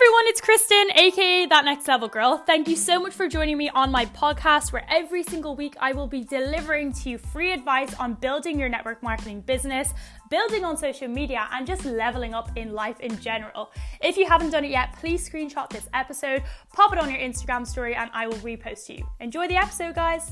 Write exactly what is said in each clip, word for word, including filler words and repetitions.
everyone, it's Kristen, aka That Next Level Girl. Thank you so much for joining me on my podcast, where every single week I will be delivering to you free advice on building your network marketing business, building on social media, and just leveling up in life in general. If you haven't done it yet, please screenshot this episode, pop it on your Instagram story, and I will repost to you. Enjoy the episode, guys.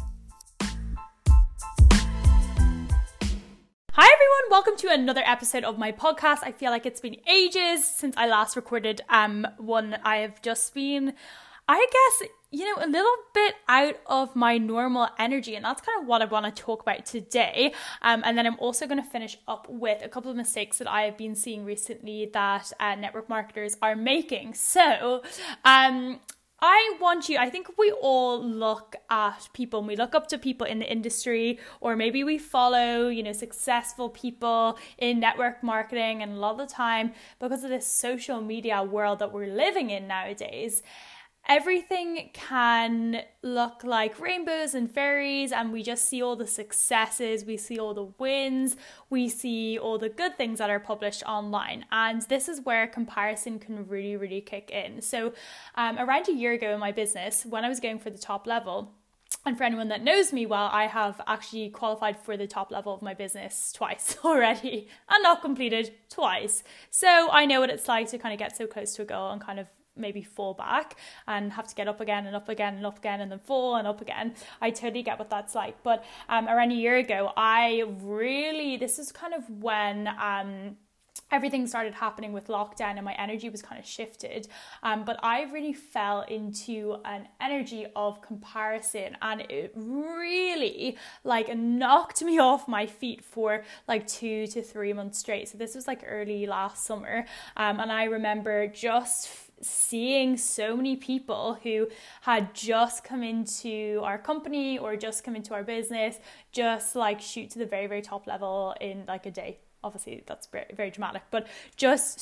Hi everyone, welcome to another episode of my podcast. I feel like it's been ages since I last recorded um one. I have just been, I guess, you know, a little bit out of my normal energy, and that's kind of what I want to talk about today. Um, and then I'm also going to finish up with a couple of mistakes that I have been seeing recently that uh, network marketers are making. So, um, I want you, I think we all look at people and we look up to people in the industry, or maybe we follow, you know, successful people in network marketing. And a lot of the time, because of this social media world that we're living in nowadays, everything can look like rainbows and fairies, and we just see all the successes, we see all the wins, we see all the good things that are published online. And this is where comparison can really, really kick in. So um, around a year ago in my business, when I was going for the top level, and for anyone that knows me well, I have actually qualified for the top level of my business twice already and not completed twice. So I know what it's like to kind of get so close to a goal and kind of maybe fall back and have to get up again and up again and up again and then fall and up again. I totally get what that's like. But um, around a year ago, I really, this is kind of when um, everything started happening with lockdown and my energy was kind of shifted. Um, but I really fell into an energy of comparison, and it really like knocked me off my feet for like two to three months straight. So this was like early last summer. Um, and I remember just seeing so many people who had just come into our company or just come into our business, just like shoot to the very, very top level in like a day. Obviously that's very, very dramatic, but just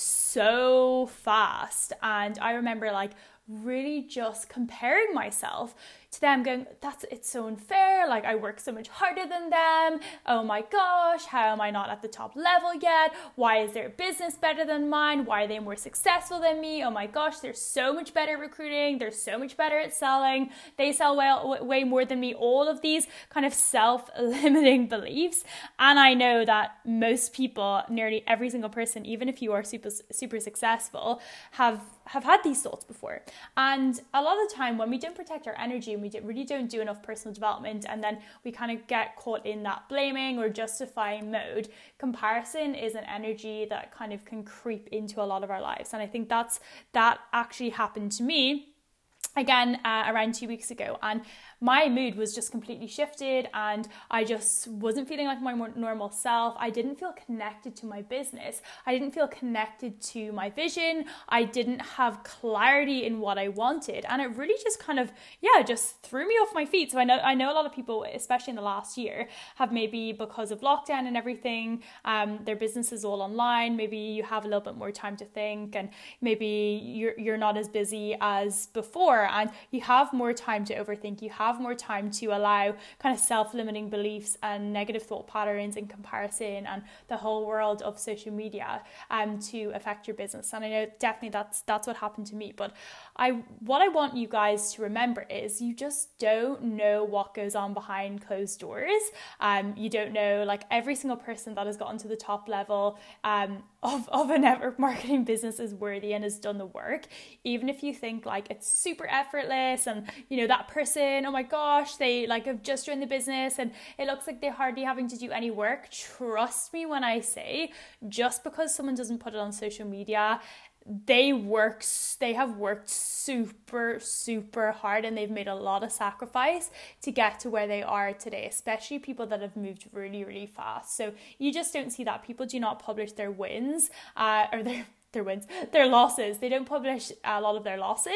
so fast. And I remember like really just comparing myself to them, going, that's, it's so unfair. Like, I work so much harder than them. Oh my gosh, how am I not at the top level yet? Why is their business better than mine? Why are they more successful than me? Oh my gosh, they're so much better at recruiting. They're so much better at selling. They sell well, way more than me. All of these kind of self-limiting beliefs. And I know that most people, nearly every single person, even if you are super, super successful, have, have had these thoughts before. And a lot of the time when we don't protect our energy, we really don't do enough personal development, and then we kind of get caught in that blaming or justifying mode, comparison is an energy that kind of can creep into a lot of our lives. And I think that's that actually happened to me again uh, around two weeks ago, and my mood was just completely shifted, and I just wasn't feeling like my more normal self. I didn't feel connected to my business. I didn't feel connected to my vision. I didn't have clarity in what I wanted, and it really just kind of, yeah, just threw me off my feet. So I know I know a lot of people, especially in the last year, have maybe because of lockdown and everything, um, their business is all online. Maybe you have a little bit more time to think, and maybe you're you're not as busy as before, and you have more time to overthink. You have more time to allow kind of self-limiting beliefs and negative thought patterns and comparison and the whole world of social media um to affect your business. And I know definitely that's that's what happened to me. But I what I want you guys to remember is you just don't know what goes on behind closed doors. Um you don't know, like, every single person that has gotten to the top level um of, of a network marketing business is worthy and has done the work. Even if you think like it's super effortless and, you know, that person, oh my gosh, they like have just joined the business and it looks like they're hardly having to do any work. Trust me when I say, just because someone doesn't put it on social media, they work, they have worked super, super hard, and they've made a lot of sacrifice to get to where they are today, especially people that have moved really, really fast. So you just don't see that. People do not publish their wins uh, or their their wins, their losses. They don't publish a lot of their losses.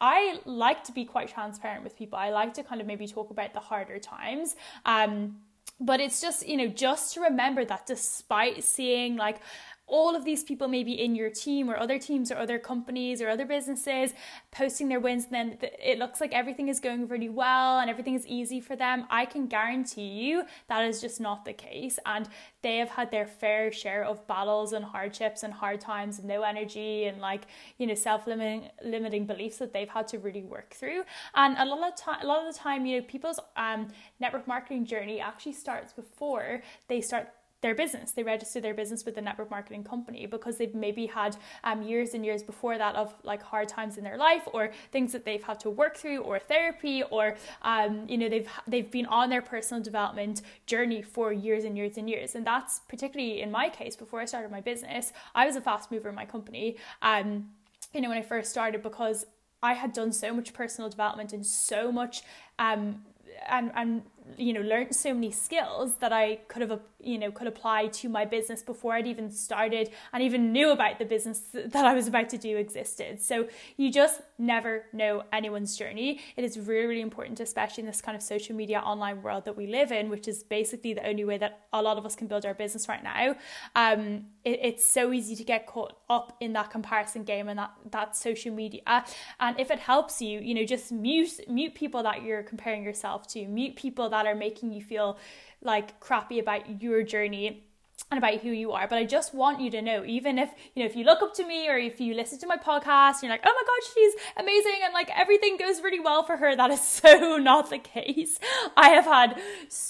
I like to be quite transparent with people. I like to kind of maybe talk about the harder times. Um, but it's just, you know, just to remember that despite seeing like all of these people maybe in your team or other teams or other companies or other businesses posting their wins, and then it looks like everything is going really well and everything is easy for them. I can guarantee you that is just not the case, and they have had their fair share of battles and hardships and hard times and no energy and like, you know, self-limiting limiting beliefs that they've had to really work through. And a lot of time, a lot of the time, you know, people's um network marketing journey actually starts before they start their business. They register their business with the network marketing company because they've maybe had um, years and years before that of like hard times in their life or things that they've had to work through or therapy or, um, you know, they've they've been on their personal development journey for years and years and years. And that's particularly in my case, before I started my business, I was a fast mover in my company, um, you know, when I first started, because I had done so much personal development and so much um, and and you know, learned so many skills that I could have, you know, could apply to my business before I'd even started and even knew about the business that I was about to do existed. So you just never know anyone's journey. It is really, really important, especially in this kind of social media online world that we live in, which is basically the only way that a lot of us can build our business right now. Um, it, it's so easy to get caught up in that comparison game and that, that social media. And if it helps you, you know, just mute, mute people that you're comparing yourself to, mute people that that are making you feel like crappy about your journey and about who you are. But I just want you to know, even if, you know, if you look up to me or if you listen to my podcast, you're like, oh my God, she's amazing and like everything goes really well for her. That is so not the case. I have had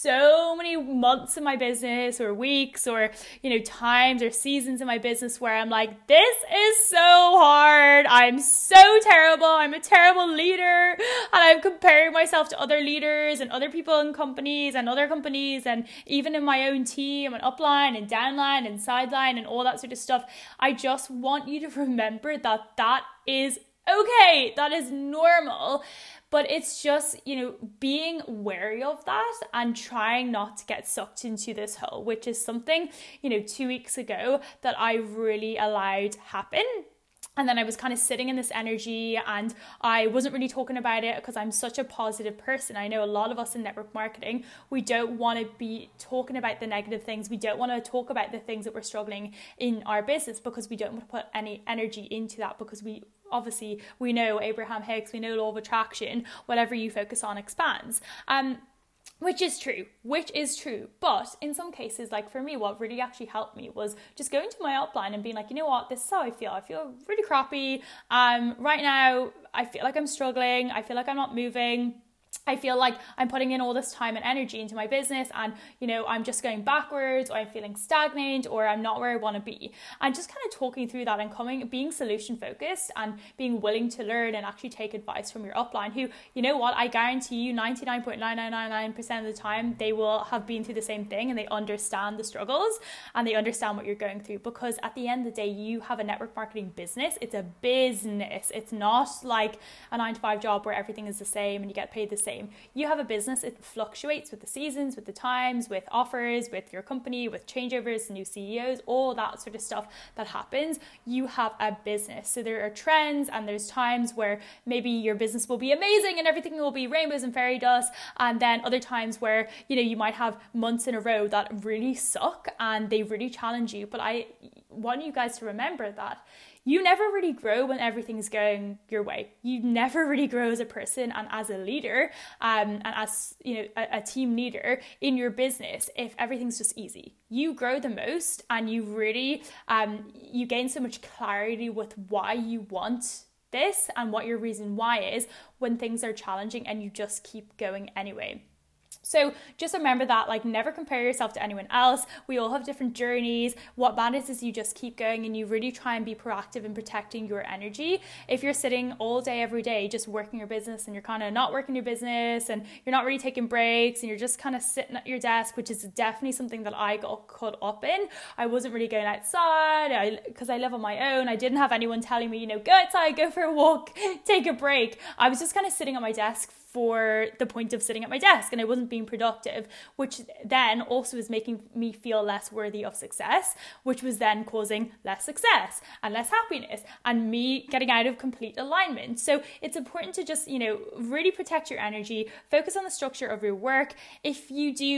so many months in my business or weeks or, you know, times or seasons in my business where I'm like, this is so hard. I'm so terrible. I'm a terrible leader. And I'm comparing myself to other leaders and other people in companies and other companies and even in my own team and upline and downline and sideline and all that sort of stuff. I just want you to remember that that is okay. That is normal. But it's just, you know, being wary of that and trying not to get sucked into this hole, which is something, you know, two weeks ago that I really allowed happen. And then I was kind of sitting in this energy and I wasn't really talking about it because I'm such a positive person. I know a lot of us in network marketing, we don't want to be talking about the negative things. We don't want to talk about the things that we're struggling in our business because we don't want to put any energy into that, because we obviously, we know Abraham Hicks, we know law of attraction, whatever you focus on expands. Um, Which is true, which is true. But in some cases, like for me, what really actually helped me was just going to my upline and being like, you know what, this is how I feel. I feel really crappy. Um, right now, I feel like I'm struggling. I feel like I'm not moving. I feel like I'm putting in all this time and energy into my business and, you know, I'm just going backwards, or I'm feeling stagnant, or I'm not where I want to be. And just kind of talking through that and coming, being solution focused and being willing to learn and actually take advice from your upline who, you know what, I guarantee you ninety-nine point nine nine nine nine percent of the time, they will have been through the same thing and they understand the struggles and they understand what you're going through. Because at the end of the day, you have a network marketing business. It's a business. It's not like a nine to five job where everything is the same and you get paid the same. You have a business, it fluctuates with the seasons, with the times, with offers, with your company, with changeovers, new C E Os, all that sort of stuff that happens. You have a business. So there are trends and there's times where maybe your business will be amazing and everything will be rainbows and fairy dust. And then other times where, you know, you might have months in a row that really suck and they really challenge you. But I want you guys to remember that you never really grow when everything's going your way. You never really grow as a person and as a leader, um, and as, you know, a, a team leader in your business if everything's just easy. You grow the most, and you really um, you gain so much clarity with why you want this and what your reason why is when things are challenging, and you just keep going anyway. So just remember that, like, never compare yourself to anyone else. We all have different journeys. What matters is you just keep going and you really try and be proactive in protecting your energy. If you're sitting all day, every day, just working your business and you're kind of not working your business and you're not really taking breaks and you're just kind of sitting at your desk, which is definitely something that I got caught up in. I wasn't really going outside because I, I live on my own. I didn't have anyone telling me, you know, go outside, go for a walk, take a break. I was just kind of sitting at my desk for the point of sitting at my desk, and I wasn't being productive, which then also is making me feel less worthy of success, which was then causing less success and less happiness and me getting out of complete alignment. So it's important to just, you know, really protect your energy, focus on the structure of your work. If you do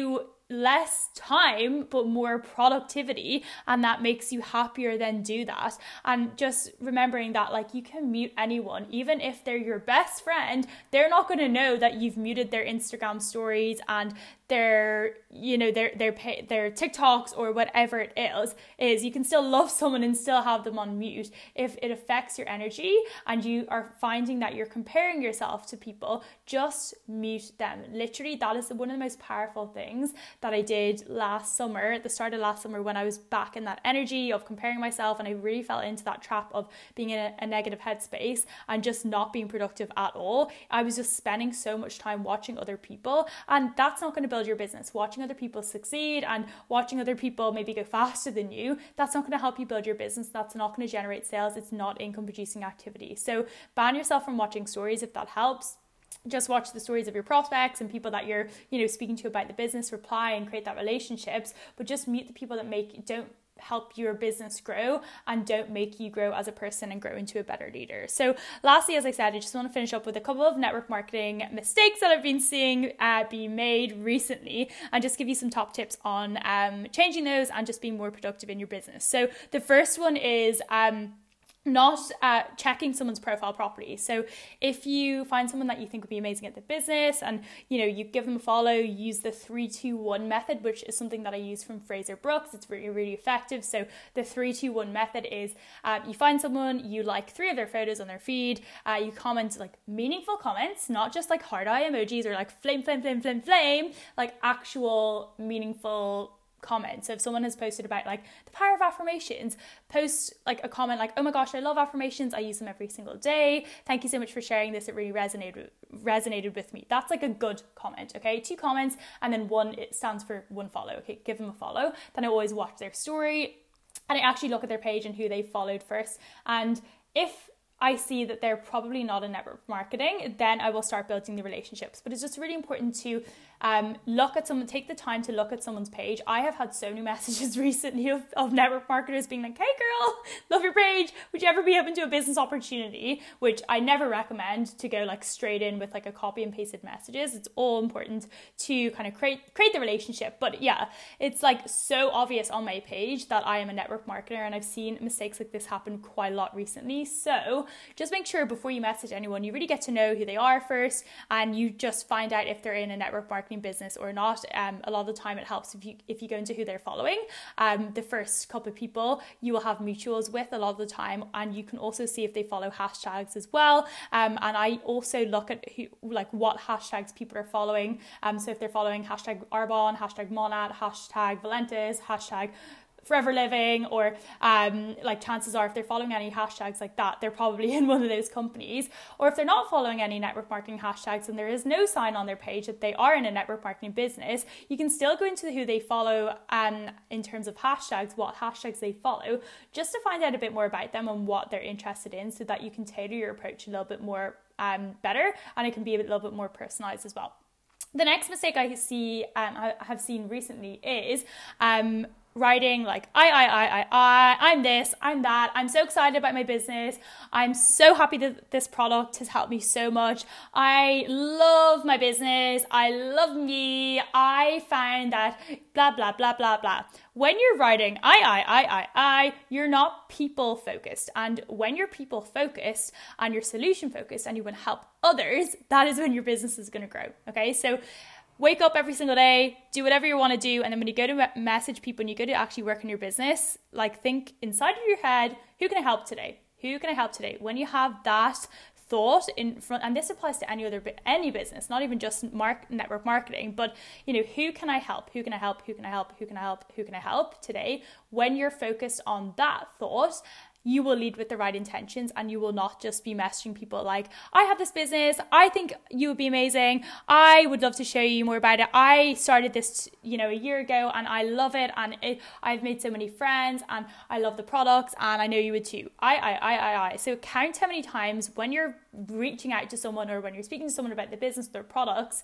less time but more productivity, and that makes you happier, then do that. And just remembering that, like, you can mute anyone, even if they're your best friend. They're not going to know that you've muted their Instagram stories and their, you know, their their their TikToks or whatever it is is you can still love someone and still have them on mute. If it affects your energy and you are finding that you're comparing yourself to people, just mute them. Literally, that is one of the most powerful things that I did last summer, at the start of last summer, when I was back in that energy of comparing myself, and I really fell into that trap of being in a, a negative headspace and just not being productive at all. I was just spending so much time watching other people, and that's not going to build your business. Watching other people succeed and watching other people maybe go faster than you, that's not going to help you build your business. That's not going to generate sales. It's not income producing activity. So ban yourself from watching stories if that helps. Just watch the stories of your prospects and people that you're, you know, speaking to about the business, reply and create that relationships, but just mute the people that make don't help your business grow and don't make you grow as a person and grow into a better leader. So lastly, as I said, I just want to finish up with a couple of network marketing mistakes that I've been seeing uh, being made recently, and just give you some top tips on um, changing those and just being more productive in your business. So the first one is um, not uh, checking someone's profile properly. So if you find someone that you think would be amazing at the business and, you know, you give them a follow, use the three two one method, which is something that I use from Fraser Brooks. It's really, really effective. So the three two one method is uh, you find someone, you like three of their photos on their feed, uh, you comment like meaningful comments, not just like heart eye emojis or like flame, flame, flame, flame, flame, like actual meaningful comment. So if someone has posted about like the power of affirmations, post like a comment like, oh my gosh, I love affirmations, I use them every single day, thank you so much for sharing this, it really resonated resonated with me. That's like a good comment. Okay, two comments and then one, it stands for one follow. Okay, give them a follow. Then I always watch their story and I actually look at their page and who they followed first, and if I see that they're probably not in network marketing, then I will start building the relationships. But it's just really important to um, look at someone, take the time to look at someone's page. I have had so many messages recently of, of network marketers being like, hey girl, love your page, would you ever be open to a business opportunity? Which I never recommend to go like straight in with like a copy and pasted messages. It's all important to kind of create create the relationship. But yeah, it's like so obvious on my page that I am a network marketer, and I've seen mistakes like this happen quite a lot recently. So just make sure before you message anyone, you really get to know who they are first, and you just find out if they're in a network marketing business or not. Um, a lot of the time it helps if you if you go into who they're following. Um, the first couple of people you will have mutuals with a lot of the time, and you can also see if they follow hashtags as well. Um, and I also look at who, like what hashtags people are following. Um, so if they're following hashtag Arbonne, hashtag Monat, hashtag Valentis, hashtag Forever Living, or um, like chances are if they're following any hashtags like that, they're probably in one of those companies. Or if they're not following any network marketing hashtags and there is no sign on their page that they are in a network marketing business, you can still go into who they follow um, in terms of hashtags, what hashtags they follow, just to find out a bit more about them and what they're interested in, so that you can tailor your approach a little bit more um, better, and it can be a little bit more personalized as well. The next mistake I see, um, I have seen recently is um, writing like I, I, I, I, I, I'm this, I'm that, I'm so excited about my business, I'm so happy that this product has helped me so much, I love my business, I love me, I find that blah, blah, blah, blah, blah. When you're writing I, I, I, I, I, you're not people focused. And when you're people focused and you're solution focused and you want to help others, that is when your business is going to grow. Okay, so wake up every single day, do whatever you want to do, and then when you go to message people and you go to actually work in your business, like think inside of your head, who can I help today? Who can I help today? When you have that thought in front, and this applies to any other any business, not even just mark, network marketing, but you know, who can I help? Who can I help? Who can I help? Who can I help? Who can I help today? When you're focused on that thought, you will lead with the right intentions, and you will not just be messaging people like, I have this business, I think you would be amazing, I would love to show you more about it, I started this, you know, a year ago and I love it, and it, I've made so many friends and I love the products and I know you would too. I, I, I, I, I. So count how many times when you're reaching out to someone or when you're speaking to someone about the business, their products,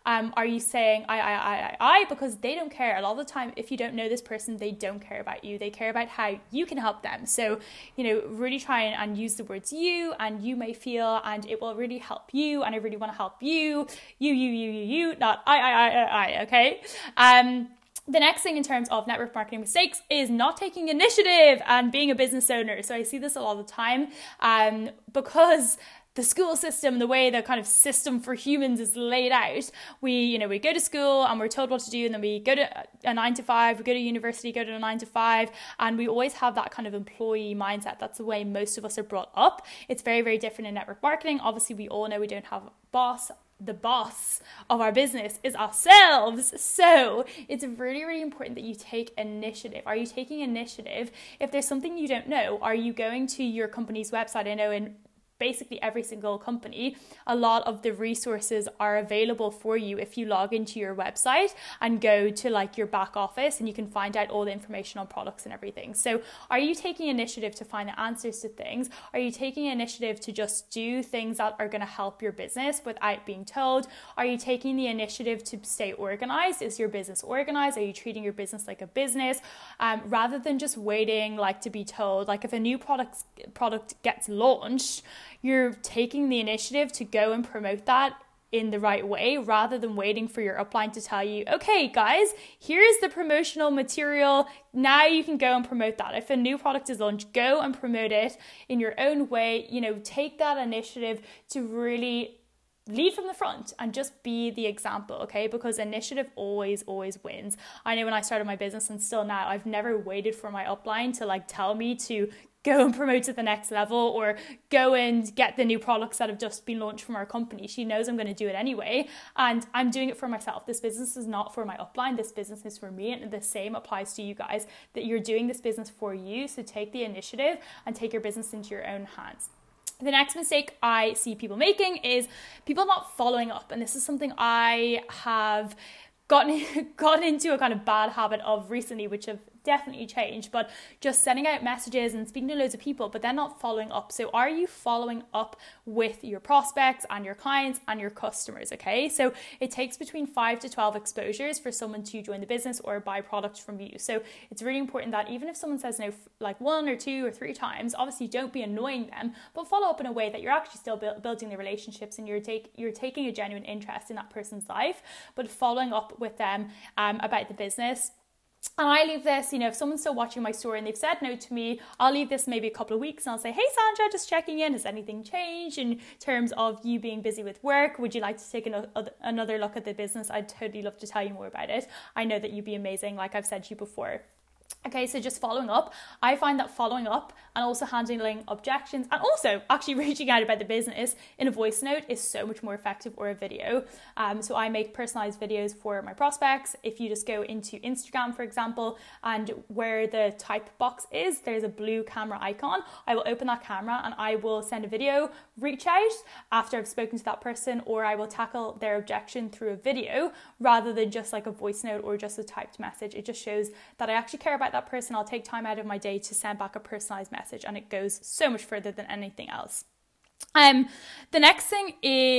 Um, are you saying I, I, I, I, I, because they don't care. A lot of the time, if you don't know this person, they don't care about you. They care about how you can help them. So, you know, really try and, and use the words you and you may feel, and it will really help you. And I really want to help you, you, you, you, you, you, not I, I, I, I, I, okay? Um, The next thing in terms of network marketing mistakes is not taking initiative and being a business owner. So I see this a lot of the time um, because the school system, the way the kind of system for humans is laid out, we, you know, we go to school and we're told what to do, and then we go to a nine to five, we go to university, go to a nine to five, and we always have that kind of employee mindset. That's the way most of us are brought up. It's very, very different in network marketing. Obviously, we all know we don't have a boss. The boss of our business is ourselves. So it's really, really important that you take initiative. Are you taking initiative? If there's something you don't know, are you going to your company's website? I know in basically every single company, a lot of the resources are available for you if you log into your website and go to like your back office, and you can find out all the information on products and everything. So are you taking initiative to find the answers to things? Are you taking initiative to just do things that are going to help your business without being told? Are you taking the initiative to stay organized? Is your business organized? Are you treating your business like a business um, rather than just waiting like to be told? Like if a new product product gets launched, you're taking the initiative to go and promote that in the right way rather than waiting for your upline to tell you, okay, guys, here's the promotional material. Now you can go and promote that. If a new product is launched, go and promote it in your own way. You know, take that initiative to really lead from the front and just be the example, okay? Because initiative always, always wins. I know when I started my business, and still now, I've never waited for my upline to like tell me to go and promote to the next level or go and get the new products that have just been launched from our company. She knows I'm going to do it anyway, and I'm doing it for myself. This business is not for my upline. This business is for me, and the same applies to you guys, that you're doing this business for you. So take the initiative and take your business into your own hands. The next mistake I see people making is people not following up. And this is something I have gotten, gotten into a kind of bad habit of recently, which have definitely changed, but just sending out messages and speaking to loads of people, but then not following up. So are you following up with your prospects and your clients and your customers? Okay, so it takes between five to twelve exposures for someone to join the business or buy products from you. So it's really important that even if someone says no like one or two or three times, obviously don't be annoying them, but follow up in a way that you're actually still bu- building the relationships and you're take you're taking a genuine interest in that person's life, but following up with them um, about the business. And I leave this, you know, if someone's still watching my story and they've said no to me, I'll leave this maybe a couple of weeks and I'll say, hey, Sandra, just checking in. Has anything changed in terms of you being busy with work? Would you like to take an, another look at the business? I'd totally love to tell you more about it. I know that you'd be amazing, like I've said to you before. Okay, so just following up. I find that following up and also handling objections and also actually reaching out about the business in a voice note is so much more effective, or a video. Um, so I make personalized videos for my prospects. If you just go into Instagram, for example, and where the type box is, there's a blue camera icon. I will open that camera and I will send a video, reach out after I've spoken to that person, or I will tackle their objection through a video rather than just like a voice note or just a typed message. It just shows that I actually care about that person. I'll take time out of my day to send back a personalized message, and it goes so much further than anything else. Um, the next thing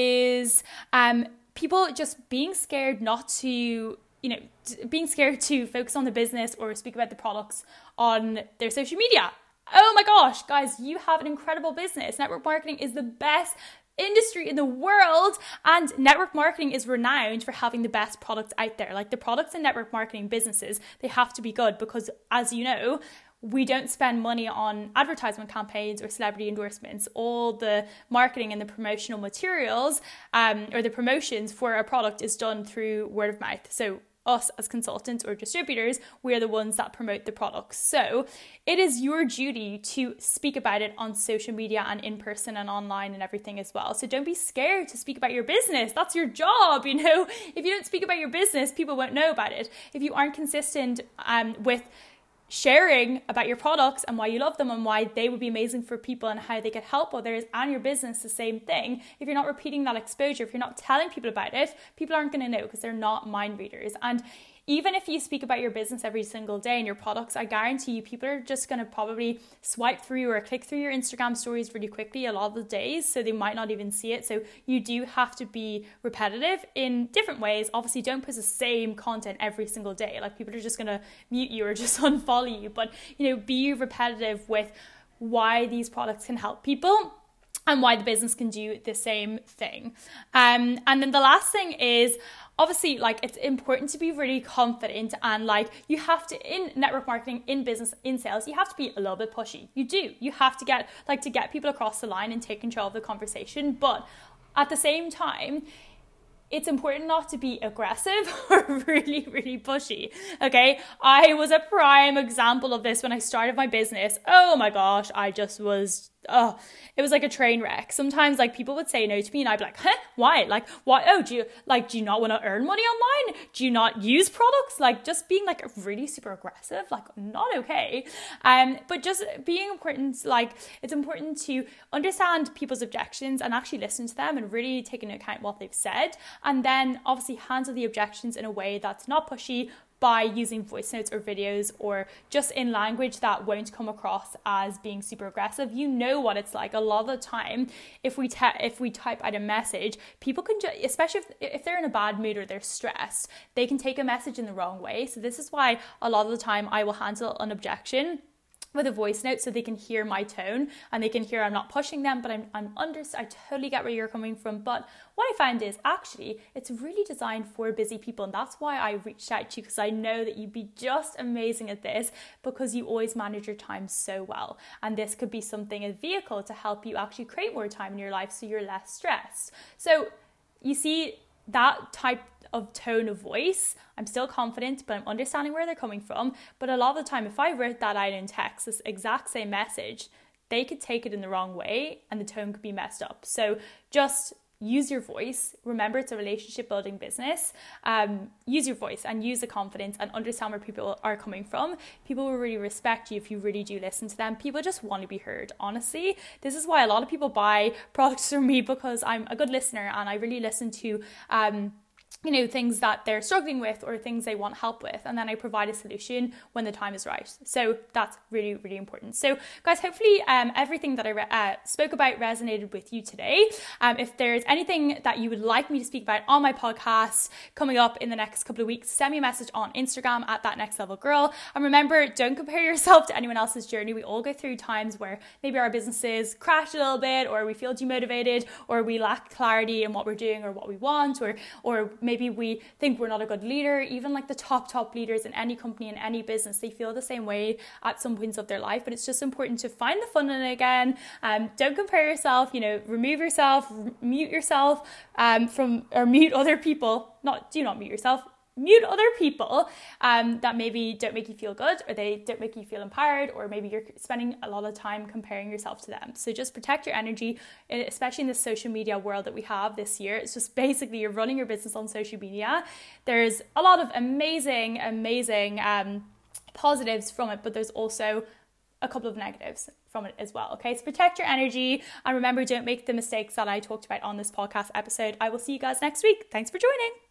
is um, people just being scared not to, you know, being scared to focus on the business or speak about the products on their social media. Oh my gosh, guys, you have an incredible business. Network marketing is the best industry in the world, and network marketing is renowned for having the best products out there. Like the products in network marketing businesses, they have to be good because, as you know, we don't spend money on advertisement campaigns or celebrity endorsements. All the marketing and the promotional materials um, or the promotions for a product is done through word of mouth. So us as consultants or distributors, we are the ones that promote the products. So it is your duty to speak about it on social media and in person and online and everything as well. So don't be scared to speak about your business. That's your job, you know. If you don't speak about your business, people won't know about it. If you aren't consistent um, with sharing about your products and why you love them and why they would be amazing for people and how they could help others and your business, the same thing. If you're not repeating that exposure, if you're not telling people about it, people aren't going to know because they're not mind readers. And even if you speak about your business every single day and your products, I guarantee you people are just going to probably swipe through or click through your Instagram stories really quickly a lot of the days, so they might not even see it. So you do have to be repetitive in different ways. Obviously, don't post the same content every single day. Like, people are just going to mute you or just unfollow you. But, you know, be repetitive with why these products can help people and why the business can do the same thing. Um, and then the last thing is, obviously, like, it's important to be really confident, and like, you have to, in network marketing, in business, in sales, you have to be a little bit pushy. You do. You have to get, like, to get people across the line and take control of the conversation. But at the same time, it's important not to be aggressive or really, really pushy, okay? I was a prime example of this when I started my business. Oh my gosh, I just was, oh, it was like a train wreck. Sometimes, like, people would say no to me and I'd be like, huh, why? Like, why? Oh, do you, like, do you not want to earn money online? Do you not use products? Like, just being like really super aggressive, like, not okay. Um, but just being important, like, it's important to understand people's objections and actually listen to them and really take into account what they've said. And then obviously handle the objections in a way that's not pushy, by using voice notes or videos, or just in language that won't come across as being super aggressive. You know what it's like. A lot of the time, if we te- if we type out a message, people can, ju- especially if, if they're in a bad mood or they're stressed, they can take a message in the wrong way. So this is why a lot of the time I will handle an objection with a voice note, so they can hear my tone and they can hear I'm not pushing them, but I'm I'm under I totally get where you're coming from. But what I found is, actually, it's really designed for busy people, and that's why I reached out to you, because I know that you'd be just amazing at this, because you always manage your time so well. And this could be something, a vehicle to help you actually create more time in your life so you're less stressed. So you see, that type of tone of voice, I'm still confident, but I'm understanding where they're coming from. But a lot of the time, if I wrote that out in text, this exact same message, they could take it in the wrong way and the tone could be messed up. So just use your voice. Remember, it's a relationship building business. Um, use your voice and use the confidence and understand where people are coming from. People will really respect you if you really do listen to them. People just want to be heard, honestly. This is why a lot of people buy products from me, because I'm a good listener and I really listen to um, you know, things that they're struggling with or things they want help with. And then I provide a solution when the time is right. So that's really, really important. So guys, hopefully um, everything that I re- uh, spoke about resonated with you today. Um, if there's anything that you would like me to speak about on my podcast coming up in the next couple of weeks, send me a message on Instagram at That Next Level Girl. And remember, don't compare yourself to anyone else's journey. We all go through times where maybe our businesses crash a little bit, or we feel demotivated, or we lack clarity in what we're doing or what we want, or or maybe we think we're not a good leader. Even like the top, top leaders in any company, in any business, they feel the same way at some points of their life. But it's just important to find the fun in it again. Um, don't compare yourself, you know, remove yourself, r- mute yourself um, from, or mute other people. Not, do not mute yourself. Mute other people um, that maybe don't make you feel good, or they don't make you feel empowered, or maybe you're spending a lot of time comparing yourself to them. So just protect your energy, especially in the social media world that we have this year. It's just basically you're running your business on social media. There's a lot of amazing, amazing um, positives from it, but there's also a couple of negatives from it as well. Okay, so protect your energy, and remember, don't make the mistakes that I talked about on this podcast episode. I will see you guys next week. Thanks for joining.